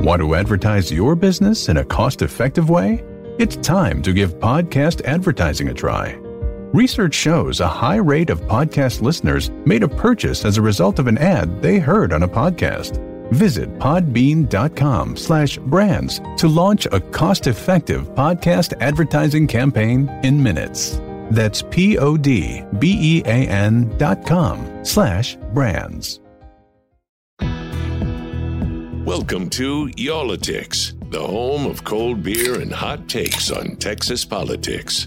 Want to advertise your business in a cost-effective way? It's time to give podcast advertising a try. Research shows a high rate of podcast listeners made a purchase as a result of an ad they heard on a podcast. Visit podbean.com/brands to launch a cost-effective podcast advertising campaign in minutes. That's podbean.com/brands. Welcome to Y'all-itics, the home of cold beer and hot takes on Texas politics.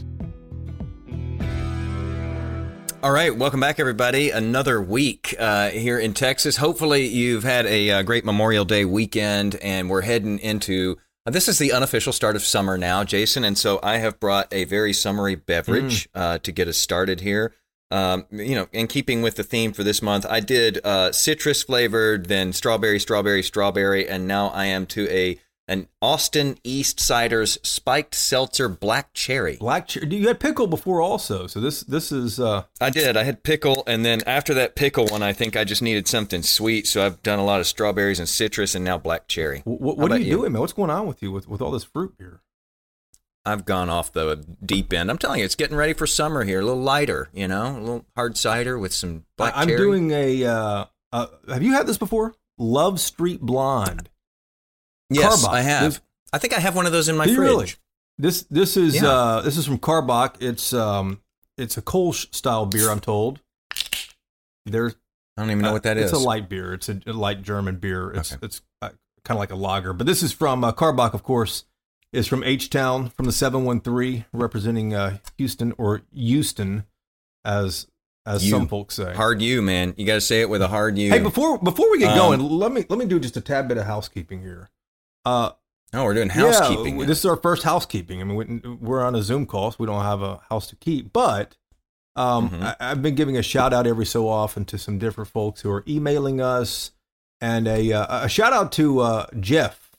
All right, welcome back, everybody. Another week here in Texas. Hopefully, you've had a great Memorial Day weekend, and we're heading into this is the unofficial start of summer now, Jason. And so I have brought a very summery beverage to get us started here. In keeping with the theme for this month, I did citrus flavored, then strawberry, and now I am to an Austin East Cider's spiked seltzer black cherry. You had pickle before also, so this is. I did. I had pickle, and then after that pickle one, I think I just needed something sweet, so I've done a lot of strawberries and citrus, and now black cherry. What are you doing, man? What's going on with you with all this fruit here? I've gone off the deep end. I'm telling you, it's getting ready for summer here. A little lighter, a little hard cider with some black cherry. I'm doing have you had this before? Love Street Blonde. Yes, Karbach. I have. I think I have one of those in my fridge. Really? This is from Karbach. It's a Kolsch style beer, I'm told. I don't even know what that is. It's a light beer. It's a light German beer. It's kind of like a lager. But this is from Karbach, of course. Is from H-Town, from the 713, representing Houston, or Houston, as some folks say. Hard U, man. You got to say it with a hard U. Hey, before we get going, let me do just a tad bit of housekeeping here. We're doing housekeeping. This is our first housekeeping. I mean, we're on a Zoom call, so we don't have a house to keep. But I've been giving a shout out every so often to some different folks who are emailing us, and a shout out to Jeff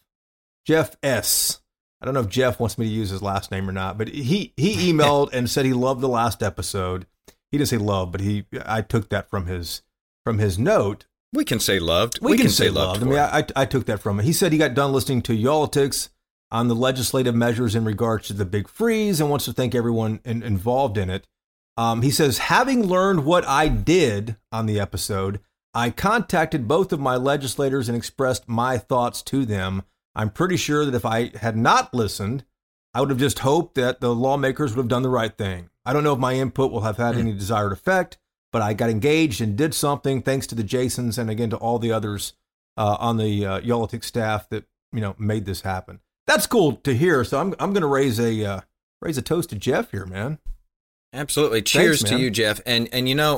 S. I don't know if Jeff wants me to use his last name or not, but he emailed and said he loved the last episode. He didn't say love, but I took that from his note. We can say loved. We can say loved. I mean, I took that from him. He said he got done listening to Y'all-itics on the legislative measures in regards to the big freeze and wants to thank everyone involved in it. He says, having learned what I did on the episode, I contacted both of my legislators and expressed my thoughts to them. I'm pretty sure that if I had not listened, I would have just hoped that the lawmakers would have done the right thing. I don't know if my input will have had any desired effect, but I got engaged and did something thanks to the Jasons and again to all the others on the Y'all-itics staff that made this happen. That's cool to hear. So I'm going to raise a toast to Jeff here, man. Absolutely. Cheers to you, Jeff. And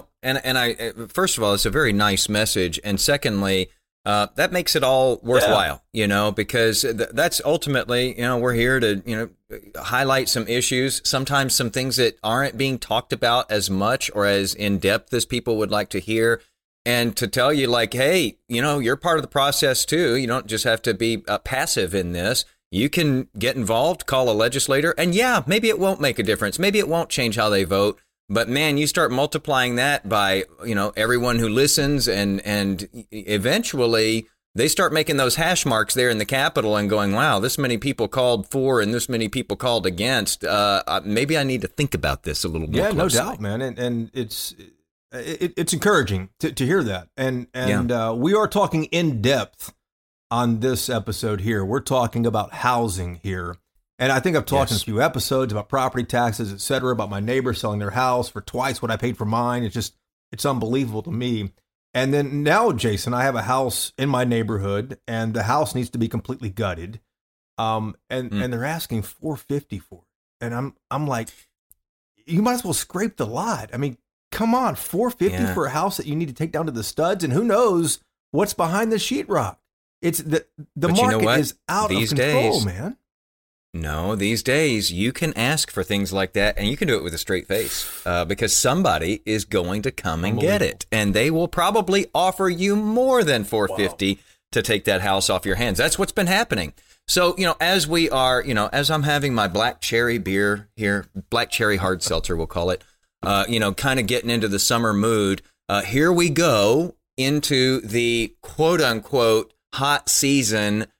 I first of all, it's a very nice message, and secondly, that makes it all worthwhile, because that's ultimately, we're here to, highlight some issues, sometimes some things that aren't being talked about as much or as in depth as people would like to hear. And to tell you like, hey, you're part of the process too. You don't just have to be passive in this. You can get involved, call a legislator, and maybe it won't make a difference. Maybe it won't change how they vote. But man, you start multiplying that by, everyone who listens and eventually they start making those hash marks there in the Capitol and going, wow, this many people called for and this many people called against. Maybe I need to think about this a little more closely. No doubt, man. And it's encouraging to hear that. And we are talking in depth on this episode here. We're talking about housing here. And I think I've talked in a few episodes about property taxes, et cetera, about my neighbor selling their house for twice what I paid for mine. It's unbelievable to me. And then now, Jason, I have a house in my neighborhood and the house needs to be completely gutted. And they're asking $450 for it. And I'm like, you might as well scrape the lot. I mean, come on, $450 for a house that you need to take down to the studs, and who knows what's behind the sheetrock. It's the market is out of control, man. No, these days you can ask for things like that, and you can do it with a straight face because somebody is going to come and get it, and they will probably offer you more than $450 to take that house off your hands. That's what's been happening. So, as we are, as I'm having my black cherry beer here, black cherry hard seltzer, we'll call it, kind of getting into the summer mood. Here we go into the quote unquote hot season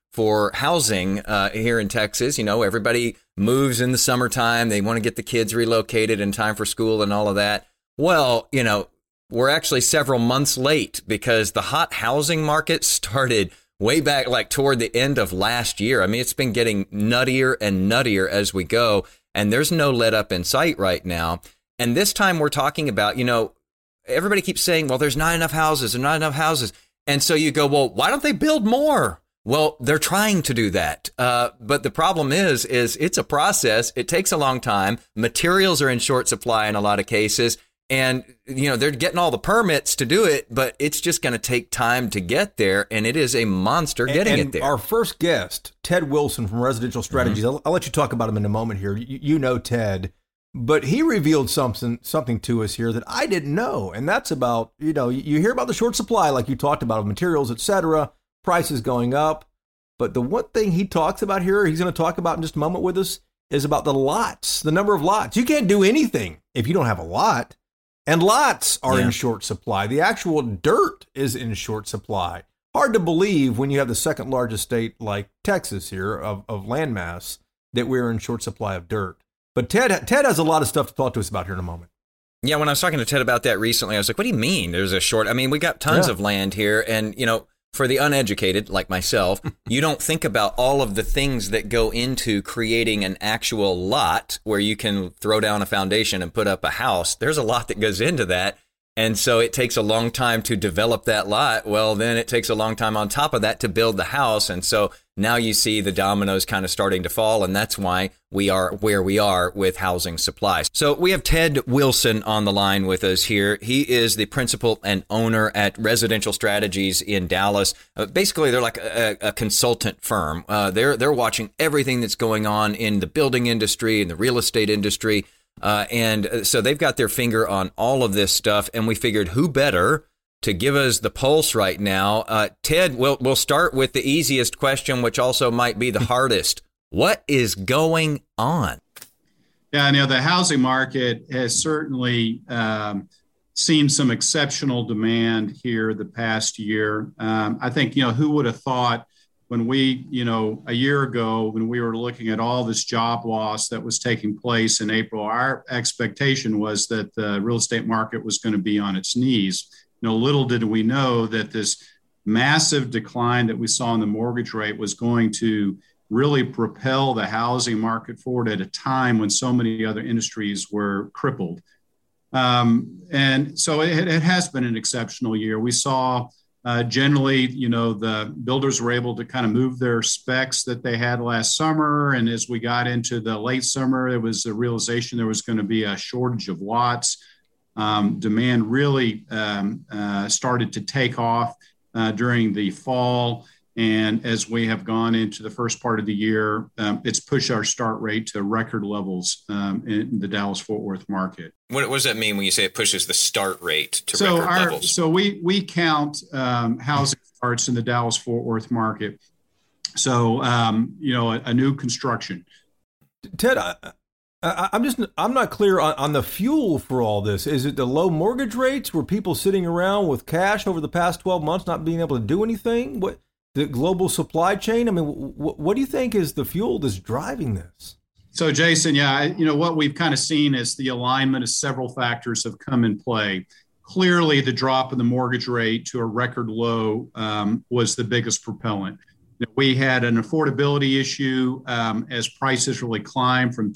for housing here in Texas. You know, everybody moves in the summertime. They want to get the kids relocated in time for school and all of that. Well, you know, we're actually several months late because the hot housing market started way back like toward the end of last year. I mean, it's been getting nuttier and nuttier as we go, and there's no let up in sight right now. And this time we're talking about, you know, everybody keeps saying, well, there's not enough houses, there's not enough houses. And so you go, well, why don't they build more? Well, they're trying to do that. But the problem is it's a process. It takes a long time. Materials are in short supply in a lot of cases. And, you know, they're getting all the permits to do it, but it's just going to take time to get there. And it is a monster getting it there. Our first guest, Ted Wilson from Residential Strategies, I'll let you talk about him in a moment here. You know Ted, but he revealed something to us here that I didn't know. And that's about, you know, you hear about the short supply, like you talked about, of materials, et cetera, prices going up. But the one thing he talks about here, he's going to talk about in just a moment with us, is about the lots, the number of lots. You can't do anything if you don't have a lot. And lots are in short supply. The actual dirt is in short supply. Hard to believe when you have the second largest state like Texas here of landmass that we're in short supply of dirt. But Ted has a lot of stuff to talk to us about here in a moment. Yeah, when I was talking to Ted about that recently, I was like, what do you mean there's a short? I mean, we got tons of land here. And, you know, for the uneducated like myself, you don't think about all of the things that go into creating an actual lot where you can throw down a foundation and put up a house. There's a lot that goes into that. And so it takes a long time to develop that lot. Well, then it takes a long time on top of that to build the house. And so now you see the dominoes kind of starting to fall. And that's why we are where we are with housing supplies. So we have Ted Wilson on the line with us here. He is the principal and owner at Residential Strategies in Dallas. Basically, they're like a consultant firm. They're watching everything that's going on in the building industry and the real estate industry. And so they've got their finger on all of this stuff, and we figured who better to give us the pulse right now. Ted, we'll start with the easiest question, which also might be the hardest. What is going on? Yeah, you know, the housing market has certainly seen some exceptional demand here the past year. I think, you know, who would have thought when we, you know, a year ago, when we were looking at all this job loss that was taking place in April, our expectation was that the real estate market was going to be on its knees. You know, little did we know that this massive decline that we saw in the mortgage rate was going to really propel the housing market forward at a time when so many other industries were crippled. And so it has been an exceptional year. We saw generally, you know, the builders were able to kind of move their specs that they had last summer. And as we got into the late summer, there was a realization there was going to be a shortage of lots. Demand really started to take off during the fall. And as we have gone into the first part of the year, it's pushed our start rate to record levels in the Dallas-Fort Worth market. What does that mean when you say it pushes the start rate to record levels? So we count housing starts in the Dallas-Fort Worth market. So, you know, a new construction. Ted, I'm not clear on the fuel for all this. Is it the low mortgage rates? Were people sitting around with cash over the past 12 months not being able to do anything? What? The global supply chain? I mean, what do you think is the fuel that's driving this? So, Jason, you know, what we've kind of seen is the alignment of several factors have come in play. Clearly, the drop in the mortgage rate to a record low was the biggest propellant. You know, we had an affordability issue as prices really climbed from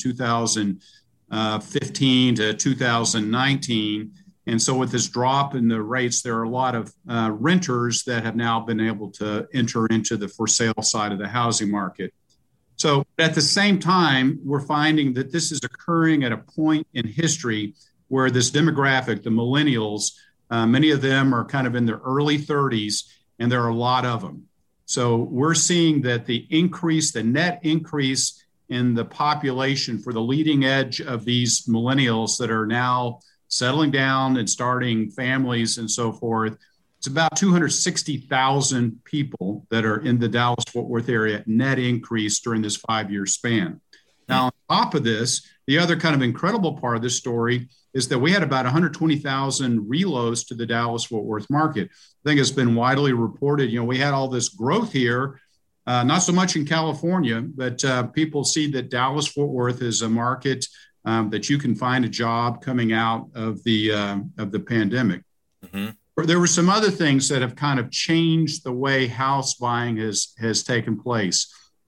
2015 to 2019. And so with this drop in the rates, there are a lot of renters that have now been able to enter into the for sale side of the housing market. So at the same time, we're finding that this is occurring at a point in history where this demographic, the millennials, many of them are kind of in their early 30s, and there are a lot of them. So we're seeing that the net increase in the population for the leading edge of these millennials that are now settling down and starting families and so forth, it's about 260,000 people that are in the Dallas-Fort Worth area net increase during this 5-year span. Now, on top of this, the other kind of incredible part of this story is that we had about 120,000 reloads to the Dallas-Fort Worth market. I think it's been widely reported, you know, we had all this growth here, Not so much in California, but people see that Dallas-Fort Worth is a market that you can find a job coming out of the pandemic. Mm-hmm. There were some other things that have kind of changed the way house buying has taken place.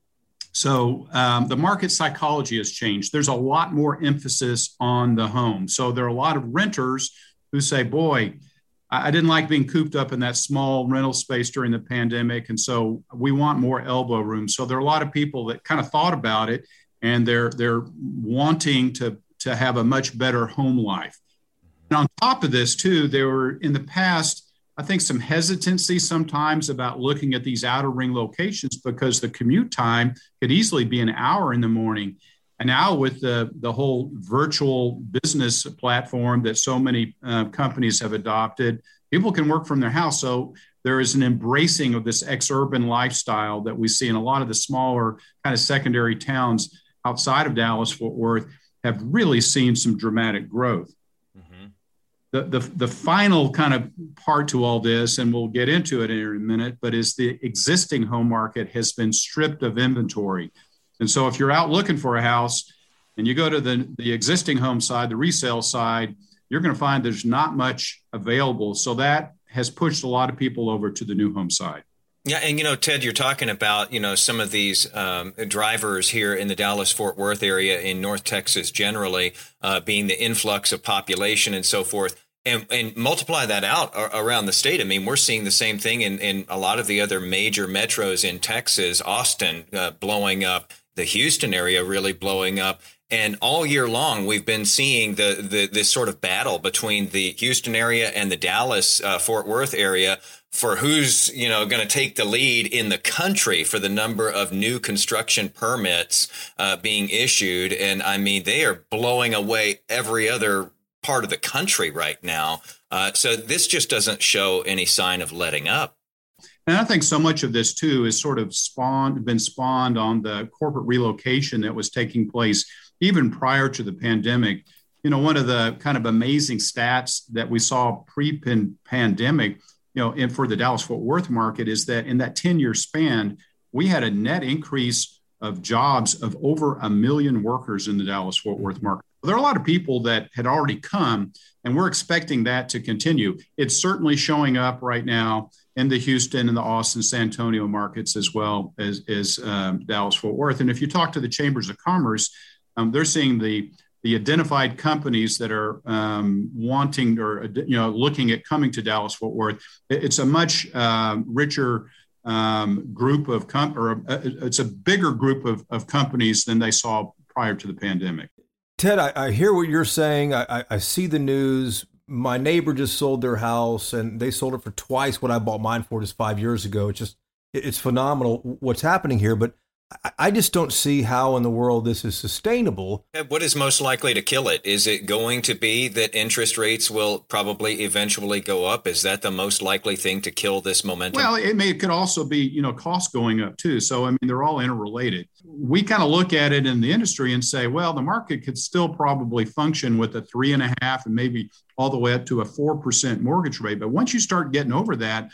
So the market psychology has changed. There's a lot more emphasis on the home. So there are a lot of renters who say, boy, I didn't like being cooped up in that small rental space during the pandemic. And so we want more elbow room. So there are a lot of people that kind of thought about it, and they're wanting to have a much better home life. And on top of this, too, there were in the past, I think, some hesitancy sometimes about looking at these outer ring locations because the commute time could easily be an hour in the morning. And now with the whole virtual business platform that so many companies have adopted, people can work from their house. So there is an embracing of this ex-urban lifestyle that we see in a lot of the smaller kind of secondary towns outside of Dallas-Fort Worth have really seen some dramatic growth. The final kind of part to all this, and we'll get into it in a minute, but is the existing home market has been stripped of inventory. And so if you're out looking for a house and you go to the existing home side, the resale side, you're going to find there's not much available. So that has pushed a lot of people over to the new home side. Yeah. And, Ted, you're talking about, some of these drivers here in the Dallas-Fort Worth area in North Texas generally being the influx of population and so forth. And multiply that out around the state. I mean, we're seeing the same thing in a lot of the other major metros in Texas, Austin blowing up, the Houston area really blowing up. And all year long, we've been seeing this sort of battle between the Houston area and the Dallas Fort Worth area for who's, going to take the lead in the country for the number of new construction permits being issued. And I mean, they are blowing away every other part of the country right now. So this just doesn't show any sign of letting up. And I think so much of this, too, is sort of been spawned on the corporate relocation that was taking place even prior to the pandemic. One of the kind of amazing stats that we saw pre-pandemic, and for the Dallas-Fort Worth market is that in that 10-year span, we had a net increase of jobs of over 1 million workers in the Dallas-Fort Worth market. There are a lot of people that had already come, and we're expecting that to continue. It's certainly showing up right now in the Houston and the Austin, San Antonio markets, as well as Dallas-Fort Worth. And if you talk to the chambers of commerce, they're seeing the identified companies that are wanting or looking at coming to Dallas-Fort Worth. It's a much richer group of it's a bigger group of companies than they saw prior to the pandemic. Ted, I hear what you're saying. I see the news. My neighbor just sold their house, and they sold it for twice what I bought mine for just 5 years ago. It's phenomenal what's happening here, but I just don't see how in the world this is sustainable. What is most likely to kill it? Is it going to be that interest rates will probably eventually go up? Is that the most likely thing to kill this momentum? Well, it could also be, costs going up too. So, I mean, they're all interrelated. We kind of look at it in the industry and say, well, the market could still probably function with a 3.5% and maybe all the way up to a 4% mortgage rate. But once you start getting over that,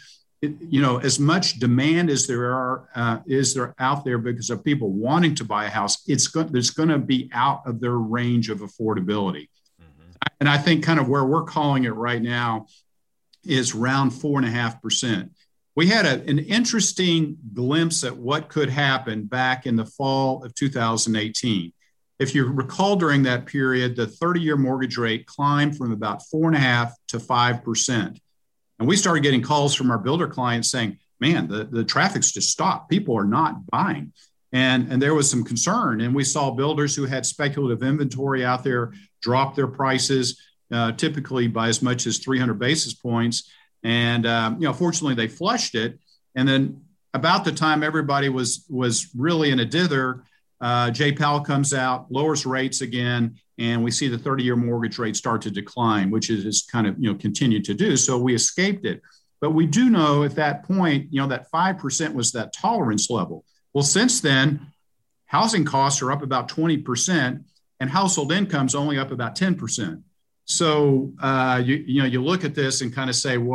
as much demand as there out there because of people wanting to buy a house, there's going to be out of their range of affordability. Mm-hmm. And I think kind of where we're calling it right now is around 4.5%. We had an interesting glimpse at what could happen back in the fall of 2018. If you recall, during that period, the 30-year mortgage rate climbed from about 4.5% to 5%. And we started getting calls from our builder clients saying, man, the traffic's just stopped. People are not buying. And there was some concern. And we saw builders who had speculative inventory out there drop their prices, typically by as much as 300 basis points. And, fortunately, they flushed it. And then about the time everybody was really in a dither, Jay Powell comes out, lowers rates again, and we see the 30-year mortgage rate start to decline, which it has kind of, continued to do. So we escaped it. But we do know at that point, that 5% was that tolerance level. Well, since then, housing costs are up about 20%, and household income's only up about 10%. So, you look at this and kind of say, well,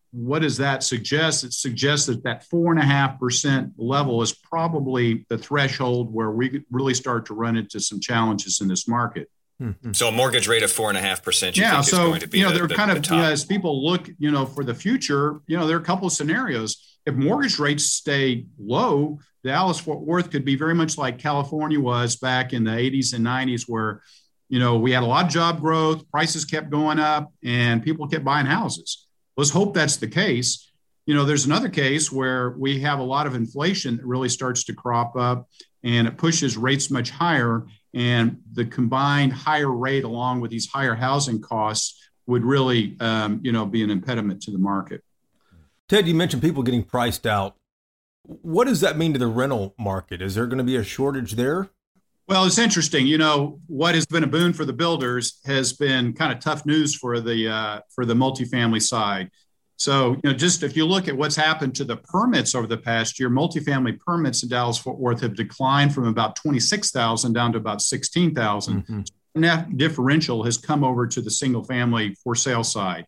what does that suggest? It suggests that 4.5% level is probably the threshold where we really start to run into some challenges in this market. Mm-hmm. So a mortgage rate of 4.5%. Yeah. So, going to be they're kind of, as people look, for the future, there are a couple of scenarios. If mortgage rates stay low, Dallas-Fort Worth could be very much like California was back in the 80s and 90s, where, we had a lot of job growth, prices kept going up, and people kept buying houses. Let's hope that's the case. There's another case where we have a lot of inflation that really starts to crop up, and it pushes rates much higher. And the combined higher rate along with these higher housing costs would really, be an impediment to the market. Ted, you mentioned people getting priced out. What does that mean to the rental market? Is there going to be a shortage there? Well, it's interesting. What has been a boon for the builders has been kind of tough news for the multifamily side. So, just if you look at what's happened to the permits over the past year, multifamily permits in Dallas-Fort Worth have declined from about 26,000 down to about 16,000. Mm-hmm. That differential has come over to the single family for sale side.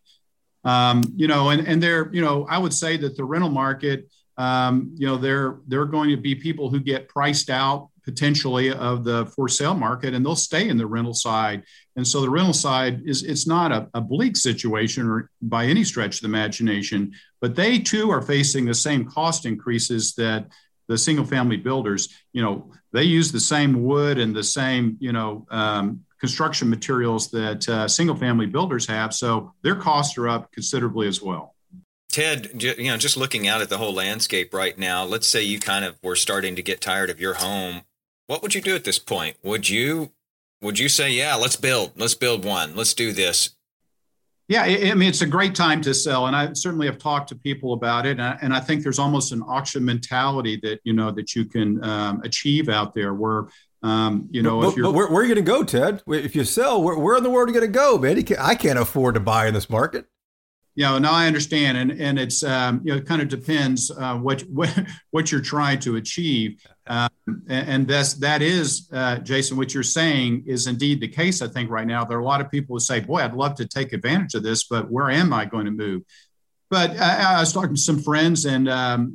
And there, I would say that the rental market, there are going to be people who get priced out potentially of the for sale market, and they'll stay in the rental side. And so the rental side it's not a bleak situation or by any stretch of the imagination, but they too are facing the same cost increases that the single family builders, they use the same wood and the same, construction materials that single family builders have. So their costs are up considerably as well. Ted, just looking out at the whole landscape right now, let's say you kind of were starting to get tired of your home. What would you do at this point? Would you say, yeah, let's build one, let's do this? Yeah, it's a great time to sell. And I certainly have talked to people about it. And I think there's almost an auction mentality that you can achieve out there where, if you're. But where are you going to go, Ted? If you sell, where in the world are you going to go, man? I can't afford to buy in this market. No, I understand. And it's, it kind of depends what you're trying to achieve. And that is, Jason, what you're saying is indeed the case. I think right now there are a lot of people who say, boy, I'd love to take advantage of this, but where am I going to move? But I was talking to some friends, and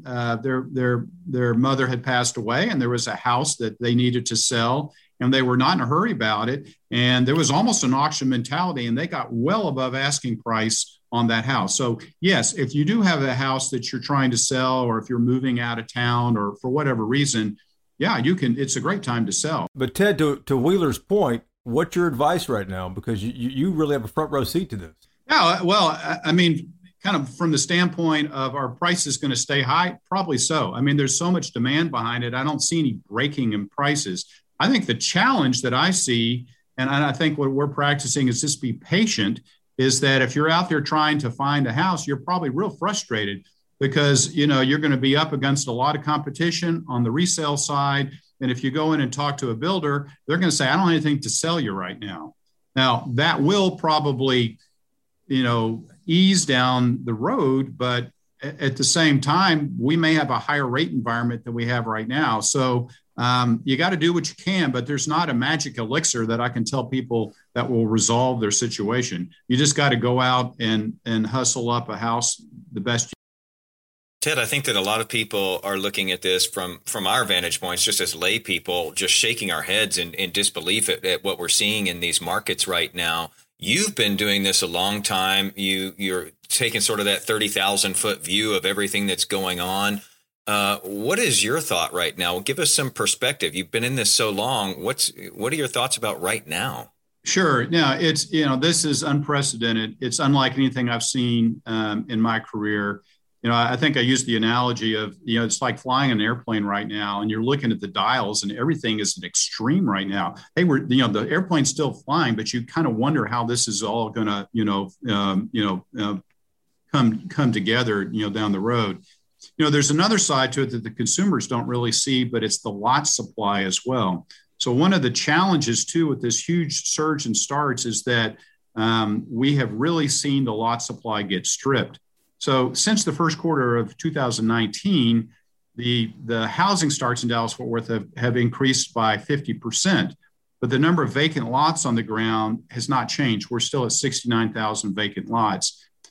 their mother had passed away, and there was a house that they needed to sell, and they were not in a hurry about it. And there was almost an auction mentality, and they got well above asking price on that house. So yes, if you do have a house that you're trying to sell, or if you're moving out of town or for whatever reason, yeah, you can. It's a great time to sell. But Ted, to Wheeler's point, what's your advice right now? Because you really have a front row seat to this. Yeah, well, I mean, kind of from the standpoint of our prices going to stay high, probably so. I mean, there's so much demand behind it. I don't see any breaking in prices. I think the challenge that I see, and I think what we're practicing is just be patient, is that if you're out there trying to find a house, you're probably real frustrated because, you're going to be up against a lot of competition on the resale side. And if you go in and talk to a builder, they're going to say, I don't have anything to sell you right now. Now, that will probably, ease down the road, but at the same time, we may have a higher rate environment than we have right now. So you got to do what you can, but there's not a magic elixir that I can tell people that will resolve their situation. You just got to go out and hustle up a house the best you can. Ted, I think that a lot of people are looking at this from our vantage points, just as lay people, just shaking our heads in disbelief at what we're seeing in these markets right now. You've been doing this a long time. You're taking sort of that 30,000 foot view of everything that's going on. What is your thought right now? Give us some perspective. You've been in this so long. What are your thoughts about right now? Sure. Now, it's, this is unprecedented. It's unlike anything I've seen in my career. I think I used the analogy of, it's like flying an airplane right now, and you're looking at the dials and everything is an extreme right now. The airplane's still flying, but you kind of wonder how this is all going to, come together, down the road. There's another side to it that the consumers don't really see, but it's the lot supply as well. So one of the challenges too with this huge surge in starts is that we have really seen the lot supply get stripped. So since the first quarter of 2019, the housing starts in Dallas-Fort Worth have increased by 50%, but the number of vacant lots on the ground has not changed. We're still at 69,000 vacant lots.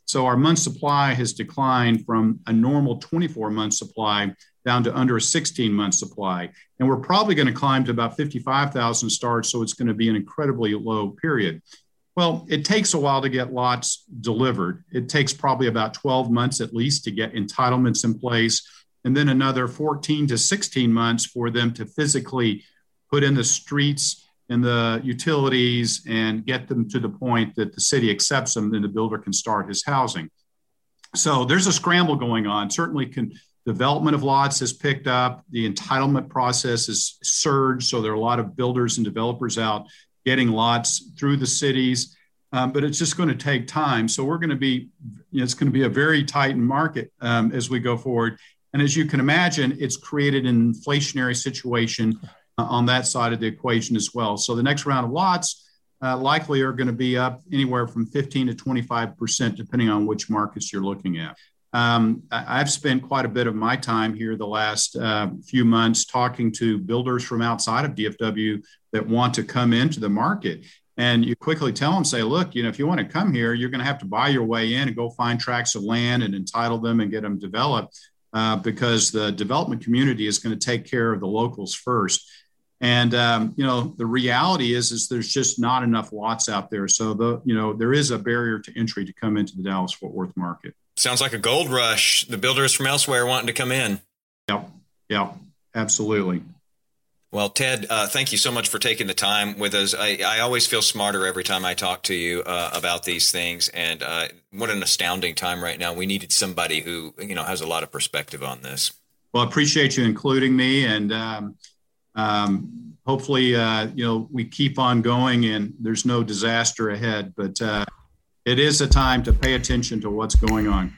So our month supply has declined from a normal 24-month supply down to under a 16-month supply. And we're probably going to climb to about 55,000 starts, so it's going to be an incredibly low period. Well, it takes a while to get lots delivered. It takes probably about 12 months at least to get entitlements in place, and then another 14 to 16 months for them to physically put in the streets and the utilities and get them to the point that the city accepts them, then the builder can start his housing. So there's a scramble going on. Certainly development of lots has picked up. The entitlement process has surged. So there are a lot of builders and developers out getting lots through the cities, but it's just going to take time. So we're going to be, it's going to be a very tightened market as we go forward. And as you can imagine, it's created an inflationary situation on that side of the equation as well. So the next round of lots likely are going to be up anywhere from 15 to 25%, depending on which markets you're looking at. I've spent quite a bit of my time here the last few months talking to builders from outside of DFW that want to come into the market. And you quickly tell them, say, look, if you want to come here, you're going to have to buy your way in and go find tracts of land and entitle them and get them developed because the development community is going to take care of the locals first. And, the reality is there's just not enough lots out there. So, there is a barrier to entry to come into the Dallas-Fort Worth market. Sounds like a gold rush. The builders from elsewhere wanting to come in. Yep, absolutely. Well, Ted, thank you so much for taking the time with us. I always feel smarter every time I talk to you about these things. And what an astounding time right now. We needed somebody who, has a lot of perspective on this. Well, I appreciate you including me. And hopefully, we keep on going and there's no disaster ahead. But it is a time to pay attention to what's going on.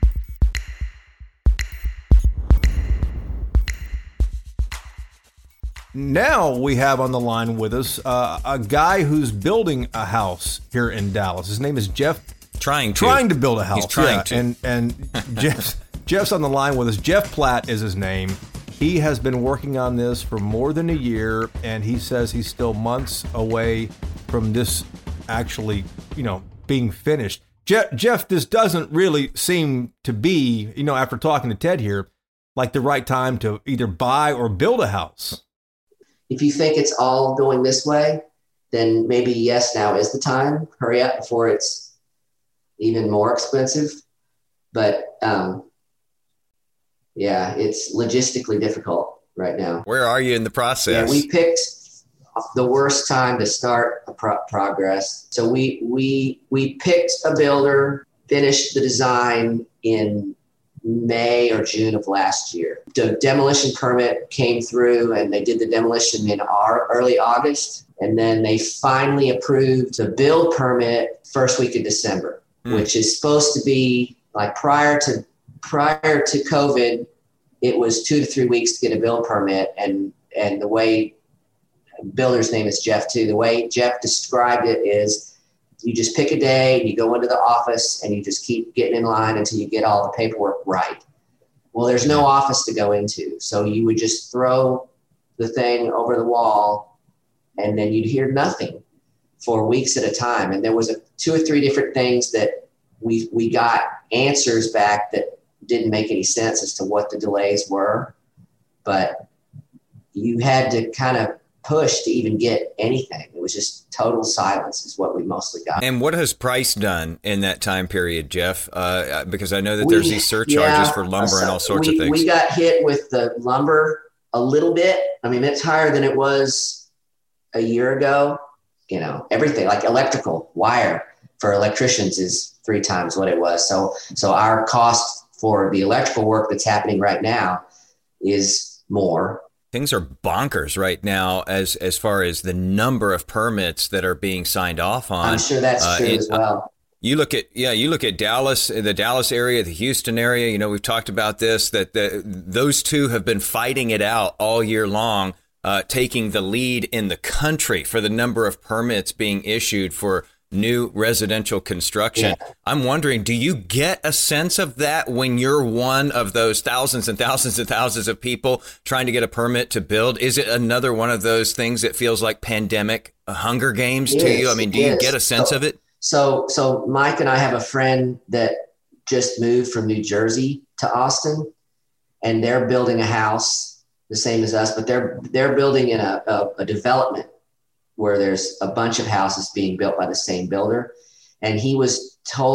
Now we have on the line with us a guy who's building a house here in Dallas. His name is Jeff. Trying to build a house. He's trying to. And Jeff's on the line with us. Jeff Platt is his name. He has been working on this for more than a year, and he says he's still months away from this actually, being finished. Jeff, this doesn't really seem to be, after talking to Ted here, like the right time to either buy or build a house. If you think it's all going this way, then maybe yes, now is the time. Hurry up before it's even more expensive. But it's logistically difficult right now. Where are you in the process? Yeah, we picked the worst time to start a progress. So we picked a builder, finished the design in May or June of last year. The demolition permit came through and they did the demolition in early August. And then they finally approved the build permit first week of December, which is supposed to be like prior to COVID, it was 2 to 3 weeks to get a build permit. And the way builder's name is Jeff too. The way Jeff described it is you just pick a day, you go into the office and you just keep getting in line until you get all the paperwork right. Well, there's no office to go into. So you would just throw the thing over the wall and then you'd hear nothing for weeks at a time. And there was 2 or 3 different things that we got answers back that didn't make any sense as to what the delays were, but you had to kind of push to even get anything. It was just total silence is what we mostly got. And what has price done in that time period, Jeff? Because I know that there's these surcharges for lumber and all sorts of things. We got hit with the lumber a little bit. I mean, it's higher than it was a year ago. Everything like electrical wire for electricians is 3 times what it was. So our cost for the electrical work that's happening right now is more. Things are bonkers right now as far as the number of permits that are being signed off on. I'm sure that's true as well. You look at Dallas, the Dallas area, the Houston area. We've talked about this, that those two have been fighting it out all year long, taking the lead in the country for the number of permits being issued for new residential construction. Yeah. I'm wondering, do you get a sense of that when you're one of those thousands and thousands and thousands of people trying to get a permit to build? Is it another one of those things that feels like pandemic Hunger Games to you? I mean, do you get a sense of it? So Mike and I have a friend that just moved from New Jersey to Austin, and they're building a house the same as us, but they're building in a development where there's a bunch of houses being built by the same builder. And he was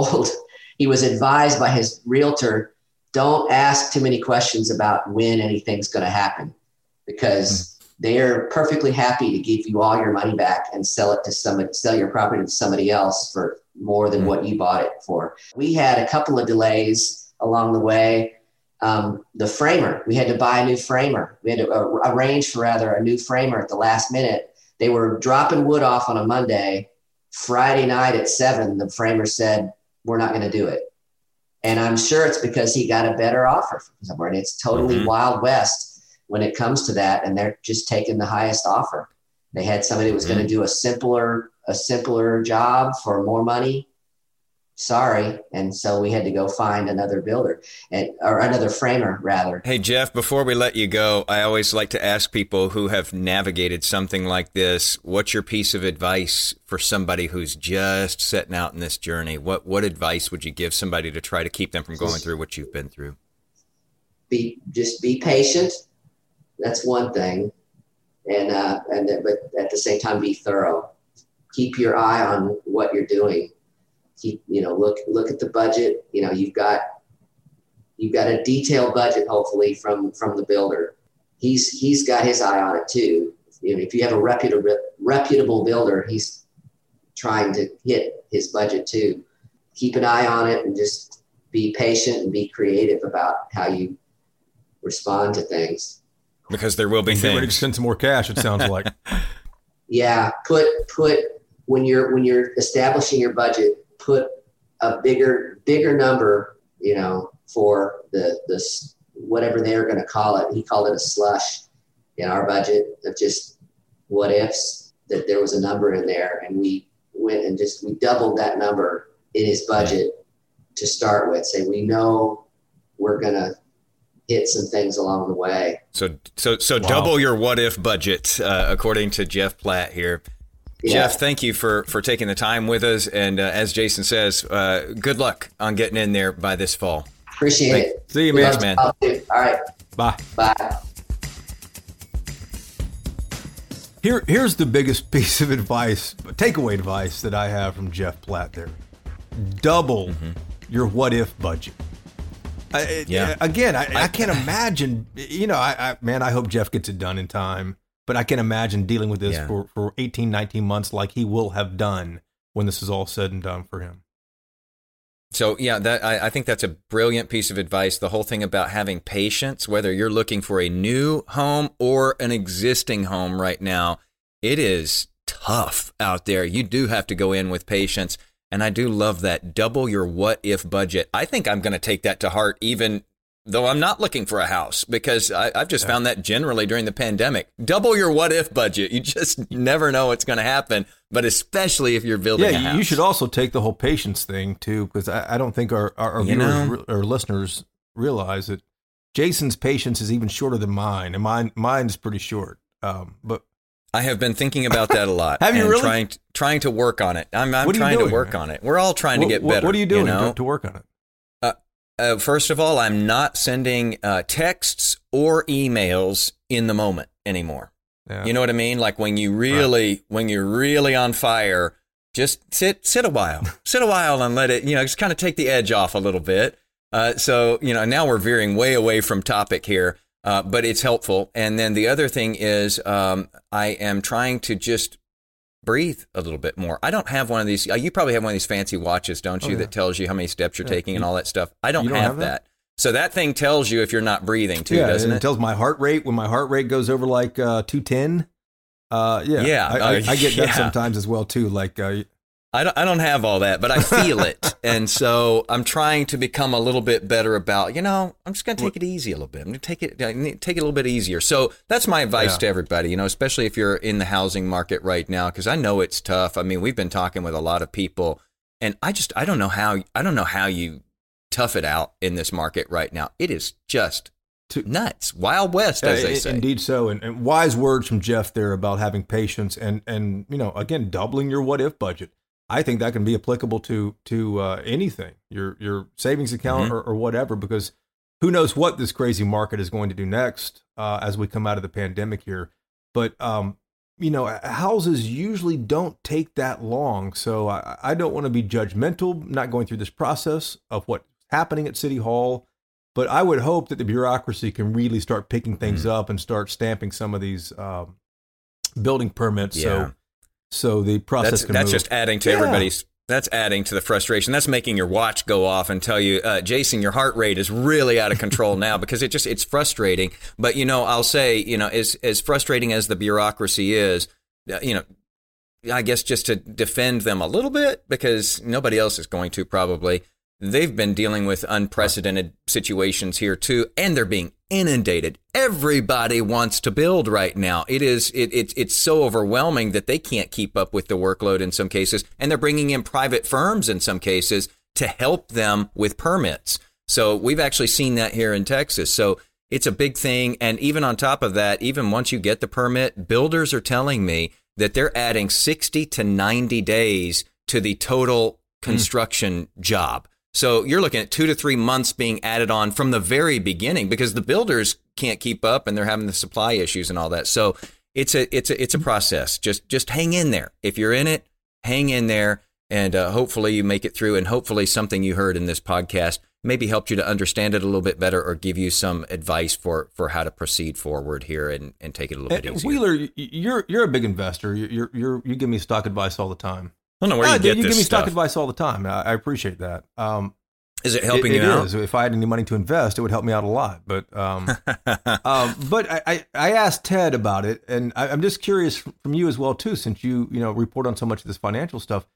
advised by his realtor, don't ask too many questions about when anything's going to happen, because they're perfectly happy to give you all your money back and sell your property to somebody else for more than what you bought it for. We had a couple of delays along the way. The framer, we had to buy a new framer. We had to arrange for a new framer at the last minute. They were dropping wood off on a Monday. Friday night at 7, the framer said, we're not going to do it. And I'm sure it's because he got a better offer from somewhere. And it's totally Wild West when it comes to that. And they're just taking the highest offer. They had somebody that was going to do a simpler job for more money. Sorry. And so we had to go find another builder or another framer rather. Hey, Jeff, before we let you go, I always like to ask people who have navigated something like this, what's your piece of advice for somebody who's just setting out in this journey? What advice would you give somebody to try to keep them from going through what you've been through? Just be patient. That's one thing. But at the same time, be thorough. Keep your eye on what you're doing. Look at the budget. You've got a detailed budget, hopefully from the builder. He's got his eye on it too. If you have a reputable builder, he's trying to hit his budget too. Keep an eye on it and just be patient and be creative about how you respond to things. Because there will be things. Get ready to spend some more cash, it sounds like. Yeah, put when you're establishing your budget, put a bigger number, for the whatever they're going to call it. He called it a slush in our budget of just what ifs, that there was a number in there. And we went and we doubled that number in his budget to start with. Say, we know we're going to hit some things along the way. So wow. Double your what if budget, according to Jeff Platt here. Yeah. Jeff, thank you for taking the time with us. And as Jason says, good luck on getting in there by this fall. Appreciate it. See you, man. All right. Bye. Bye. Here's the biggest piece of advice, takeaway advice that I have from Jeff Platt there. Double your what if budget. Again, I can't imagine, I hope Jeff gets it done in time. But I can imagine dealing with this for 18, 19 months like he will have done when this is all said and done for him. So, I think that's a brilliant piece of advice. The whole thing about having patience, whether you're looking for a new home or an existing home right now, it is tough out there. You do have to go in with patience. And I do love that. Double your what if budget. I think I'm going to take that to heart even though I'm not looking for a house, because I've just found that generally during the pandemic. Double your what if budget. You just never know what's going to happen, but especially if you're building a house. You should also take the whole patience thing too, because I don't think our viewers or listeners realize that Jason's patience is even shorter than mine, and mine's pretty short. But I have been thinking about that a lot. Have you really? Trying to work on it. I'm trying to work on it. We're all trying to get better. What are you doing to work on it? First of all, I'm not sending texts or emails in the moment anymore. Yeah. You know what I mean? Like when you're really on fire, just sit a while and let it, just kind of take the edge off a little bit. So now we're veering way away from topic here, but it's helpful. And then the other thing is, I am trying to just breathe a little bit more. I don't have one of these. You probably have one of these fancy watches, don't you, that tells you how many steps you're taking and all that stuff. I don't have that. So that thing tells you if you're not breathing too, doesn't it? It tells my heart rate. When my heart rate goes over like 210. I get that sometimes as well too. Like I don't have all that, but I feel it. And so I'm trying to become a little bit better about, I'm just going to take it easy a little bit. I'm going to take it a little bit easier. So that's my advice to everybody, especially if you're in the housing market right now, because I know it's tough. I mean, we've been talking with a lot of people, and I don't know how you tough it out in this market right now. It is just nuts. Wild West, as they say. Indeed so. And wise words from Jeff there about having patience and again, doubling your what if budget. I think that can be applicable to anything, your savings account or whatever, because who knows what this crazy market is going to do next as we come out of the pandemic here. But, houses usually don't take that long. So I don't want to be judgmental, not going through this process of what's happening at City Hall. But I would hope that the bureaucracy can really start picking things up and start stamping some of these building permits. Yeah. So the process can that's move. just adding to everybody's. That's adding to the frustration. That's making your watch go off and tell you, Jason, your heart rate is really out of control now, because it's frustrating. But, I'll say, as frustrating as the bureaucracy is, I guess just to defend them a little bit, because nobody else is going to probably. They've been dealing with unprecedented situations here too, and they're being inundated. Everybody wants to build right now. It's so overwhelming that they can't keep up with the workload in some cases, and they're bringing in private firms in some cases to help them with permits. So we've actually seen that here in Texas. So it's a big thing. And even on top of that, even once you get the permit, builders are telling me that they're adding 60 to 90 days to the total construction job. So you're looking at 2 to 3 months being added on from the very beginning, because the builders can't keep up and they're having the supply issues and all that. So it's a process. Just hang in there. If you're in it, hang in there, and hopefully you make it through. And hopefully something you heard in this podcast maybe helped you to understand it a little bit better, or give you some advice for how to proceed forward here and take it a little bit easier. Wheeler, you're a big investor. You give me stock advice all the time. I don't know where you get this give me stuff. stock advice all the time. I appreciate that. Is it helping you out? It is. If I had any money to invest, it would help me out a lot. But but I asked Ted about it, and I'm just curious from you as well too, since you report on so much of this financial stuff.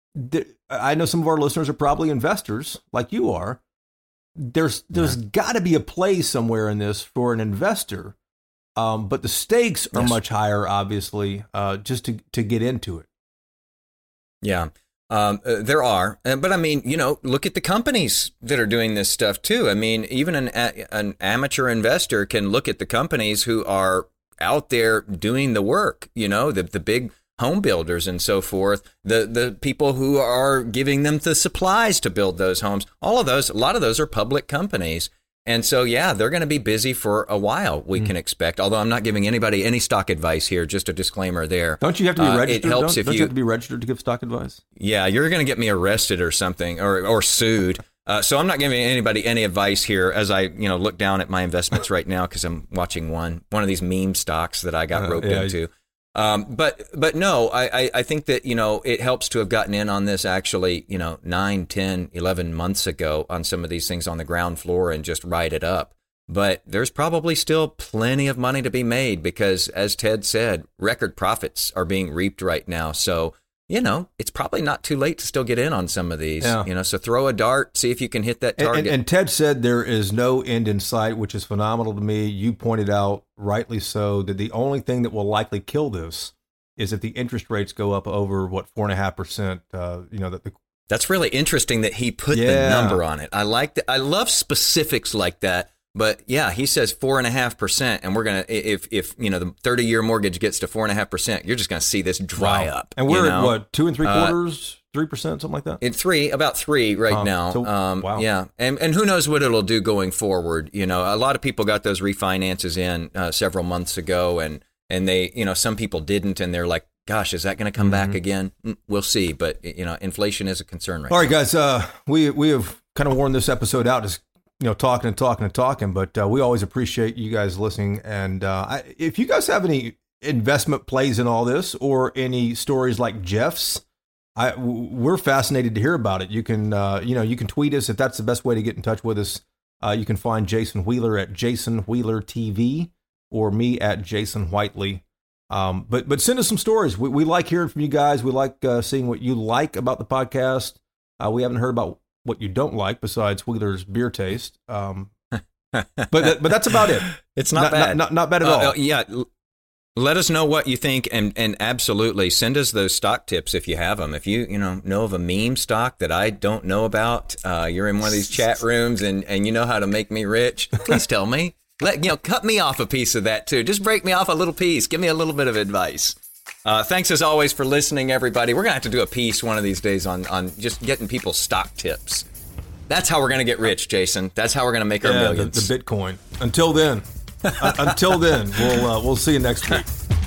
I know some of our listeners are probably investors like you are. There's got to be a place somewhere in this for an investor, but the stakes are much higher, obviously, just to get into it. Yeah, there are. But I mean, look at the companies that are doing this stuff too. I mean, even an amateur investor can look at the companies who are out there doing the work, the big home builders and so forth, the people who are giving them the supplies to build those homes. All of those, a lot of those are public companies. And so, they're going to be busy for a while, we can expect, although I'm not giving anybody any stock advice here, just a disclaimer there. Don't you have to be registered? It helps if you have to be registered to give stock advice? Yeah, you're going to get me arrested or something, or sued. So I'm not giving anybody any advice here as I, look down at my investments right now, because I'm watching one of these meme stocks that I got roped into. But no, I think that, it helps to have gotten in on this actually, 9, 10, 11 months ago on some of these things on the ground floor and just ride it up. But there's probably still plenty of money to be made, because as Ted said, record profits are being reaped right now. So, it's probably not too late to still get in on some of these, so throw a dart, see if you can hit that target. And Ted said there is no end in sight, which is phenomenal to me. You pointed out, rightly so, that the only thing that will likely kill this is if the interest rates go up over 4.5%, That's really interesting that he put the number on it. I like that. I love specifics like that. But he says 4.5%, and we're gonna if the 30-year mortgage gets to 4.5%, you're just gonna see this dry up. And we're at what, 2 3/4, 3%, something like that. About 3 right now. So, wow. Yeah, and who knows what it'll do going forward? A lot of people got those refinances in several months ago, and they some people didn't, and they're like, gosh, is that going to come back again? We'll see, but inflation is a concern right now. All right, guys, we have kind of worn this episode out as talking, but we always appreciate you guys listening. And if you guys have any investment plays in all this, or any stories like Jeff's, we're fascinated to hear about it. You can, you can tweet us if that's the best way to get in touch with us. You can find Jason Wheeler at Jason Wheeler TV, or me at Jason Whiteley. But send us some stories. We like hearing from you guys. We like seeing what you like about the podcast. We haven't heard about what you don't like besides Wheeler's beer taste. But that's about it. It's not bad. Not bad at all. Yeah. Let us know what you think, and absolutely send us those stock tips if you have them. If you know of a meme stock that I don't know about, you're in one of these chat rooms and you know how to make me rich, please tell me. Cut me off a piece of that too. Just break me off a little piece. Give me a little bit of advice. Thanks as always for listening, everybody. We're going to have to do a piece one of these days on just getting people stock tips. That's how we're going to get rich, Jason. That's how we're going to make our millions. The Bitcoin. Until then, we'll see you next week.